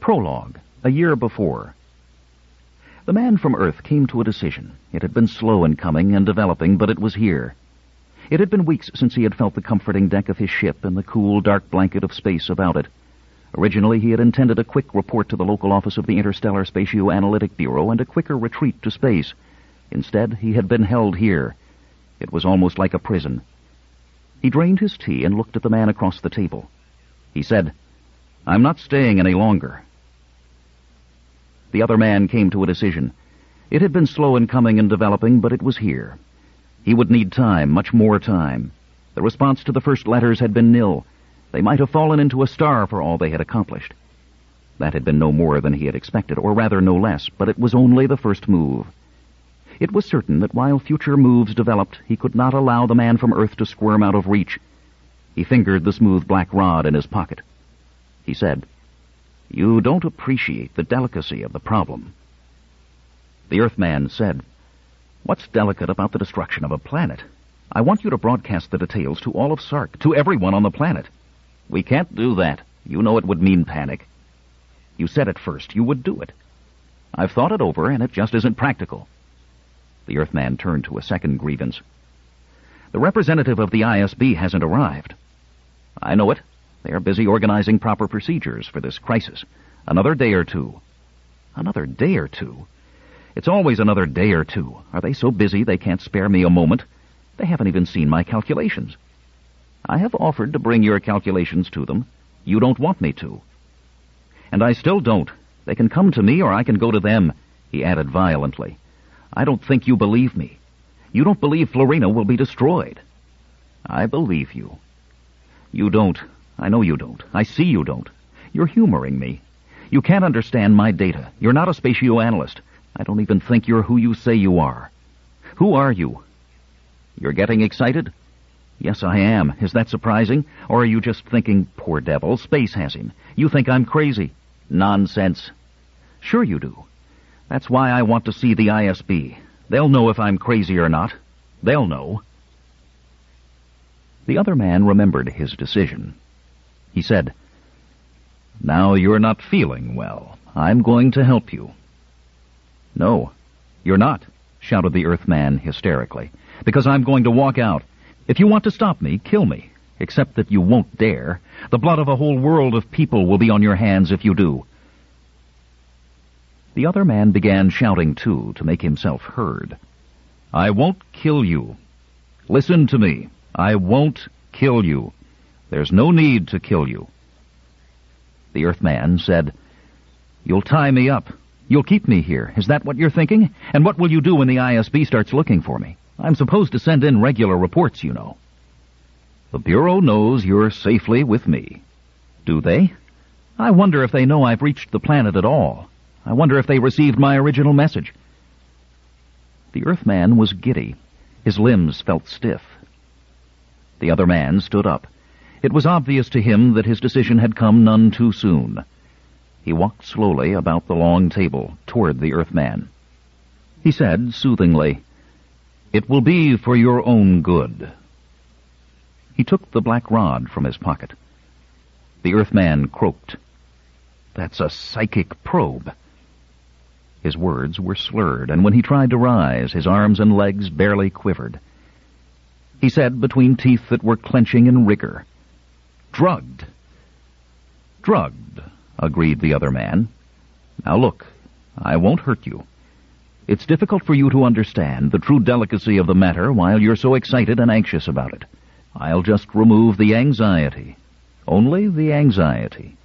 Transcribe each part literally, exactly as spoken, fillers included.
Prologue, a year before. The man from Earth came to a decision. It had been slow in coming and developing, but it was here. It had been weeks since he had felt the comforting deck of his ship and the cool, dark blanket of space about it. Originally, he had intended a quick report to the local office of the Interstellar Spatio-Analytic Bureau and a quicker retreat to space. Instead, he had been held here. It was almost like a prison. He drained his tea and looked at the man across the table. He said, "I'm not staying any longer." The other man came to a decision. It had been slow in coming and developing, but it was here. He would need time, much more time. The response to the first letters had been nil. They might have fallen into a star for all they had accomplished. That had been no more than he had expected, or rather no less, but it was only the first move. It was certain that while future moves developed, he could not allow the man from Earth to squirm out of reach. He fingered the smooth black rod in his pocket. He said, "You don't appreciate the delicacy of the problem." The Earthman said, "What's delicate about the destruction of a planet? I want you to broadcast the details to all of Sark, to everyone on the planet." "We can't do that. You know it would mean panic." "You said at first you would do it." "I've thought it over, and it just isn't practical." The Earthman turned to a second grievance. "The representative of the I S B hasn't arrived." "I know it. They are busy organizing proper procedures for this crisis. Another day or two." "Another day or two? It's always another day or two. Are they so busy they can't spare me a moment? They haven't even seen my calculations." "I have offered to bring your calculations to them. You don't want me to." "And I still don't. They can come to me or I can go to them," he added violently. "I don't think you believe me. You don't believe Florina will be destroyed." "I believe you." "You don't. I know you don't. I see you don't. You're humoring me. You can't understand my data. You're not a spatio-analyst. I don't even think you're who you say you are. Who are you?" "You're getting excited?" "Yes, I am. Is that surprising? Or are you just thinking, poor devil, space has him? You think I'm crazy?" "Nonsense." "Sure you do. That's why I want to see the I S B. They'll know if I'm crazy or not. They'll know." The other man remembered his decision. He said, "Now you're not feeling well. I'm going to help you." "No, you're not," shouted the Earthman hysterically, "because I'm going to walk out. If you want to stop me, kill me, except that you won't dare. The blood of a whole world of people will be on your hands if you do." The other man began shouting, too, to make himself heard. "I won't kill you. Listen to me. I won't kill you. There's no need to kill you." The Earthman said, "You'll tie me up. You'll keep me here. Is that what you're thinking? And what will you do when the I S B starts looking for me? I'm supposed to send in regular reports, you know." "The Bureau knows you're safely with me." "Do they? I wonder if they know I've reached the planet at all. I wonder if they received my original message." The Earthman was giddy. His limbs felt stiff. The other man stood up. It was obvious to him that his decision had come none too soon. He walked slowly about the long table toward the Earthman. He said soothingly, "It will be for your own good." He took the black rod from his pocket. The Earthman croaked, "That's a psychic probe." His words were slurred, and when he tried to rise, his arms and legs barely quivered. He said, between teeth that were clenching in rigor, "Drugged." "Drugged," agreed the other man. "Now look, I won't hurt you. It's difficult for you to understand the true delicacy of the matter while you're so excited and anxious about it. I'll just remove the anxiety. Only the anxiety."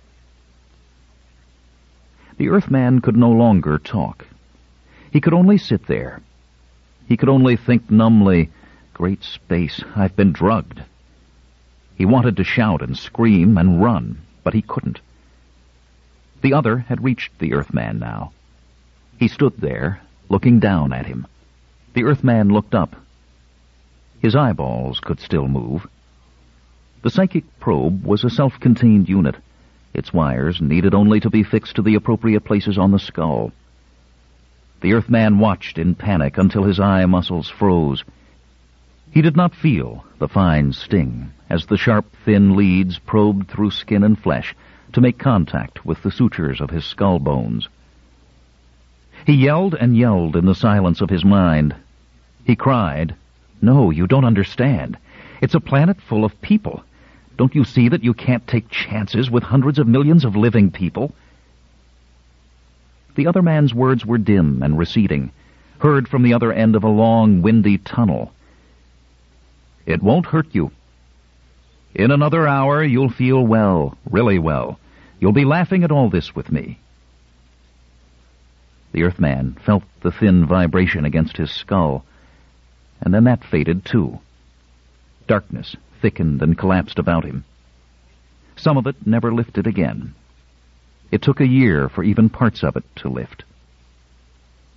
The Earthman could no longer talk. He could only sit there. He could only think numbly, "Great space, I've been drugged." He wanted to shout and scream and run, but he couldn't. The other had reached the Earthman now. He stood there, looking down at him. The Earthman looked up. His eyeballs could still move. The psychic probe was a self-contained unit. Its wires needed only to be fixed to the appropriate places on the skull. The Earthman watched in panic until his eye muscles froze. He did not feel the fine sting as the sharp, thin leads probed through skin and flesh, to make contact with the sutures of his skull bones. He yelled and yelled in the silence of his mind. He cried, "No, you don't understand. It's a planet full of people. Don't you see that you can't take chances with hundreds of millions of living people?" The other man's words were dim and receding, heard from the other end of a long, windy tunnel. "It won't hurt you. In another hour you'll feel well, really well. You'll be laughing at all this with me." The Earthman felt the thin vibration against his skull, and then that faded too. Darkness thickened and collapsed about him. Some of it never lifted again. It took a year for even parts of it to lift.